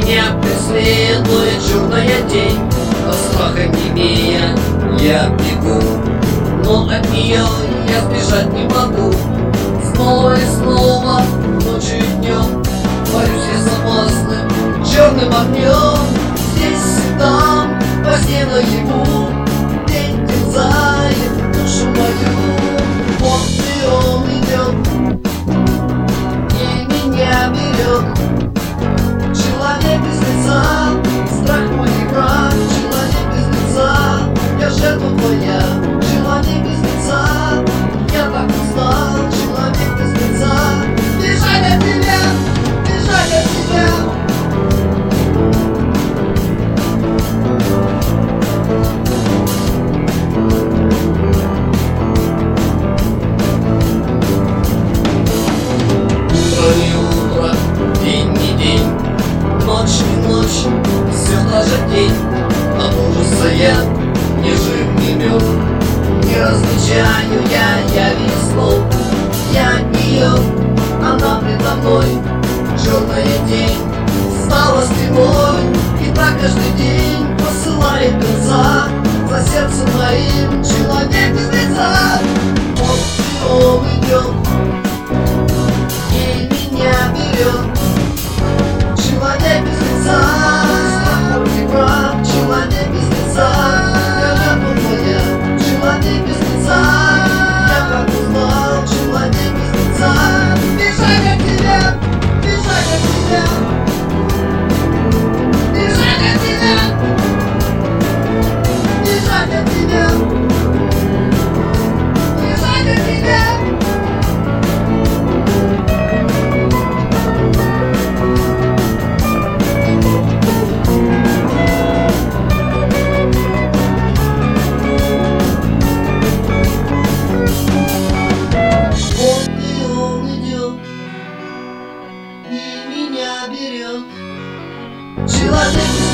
Меня преследует черная тень, от страха немея я бегу, но от нее я сбежать не могу. Снова и снова, ночью и днем, борюсь я с опасным черным огнем. Здесь и там, во сне наяву, день терзает душу мою. Вот и он идет, и меня берет. Человек без лица, страх мой и враг. Человек без лица, я жертва твоя. Человек без лица, я так устал. Человек без лица, бежать от тебя, бежать от тебя. Утро не утро, день не день, ночь не ночь, все та же день. От ужаса я не жив, не мертв, не различаю я весну. Я от нее, она предо мной, черная тень стала стеной. И так каждый день посылает конца за сердцем моим. Человек без лица, вот и он идет, и меня берет. Человек без лица, страх мой не прав. Человек без лица, я жертва твоя. Человек без лица, я как узнал. Человек без лица, бежать от тебя, бежать от тебя, бежать от тебя, бежать от тебя, бежать от тебя. Человек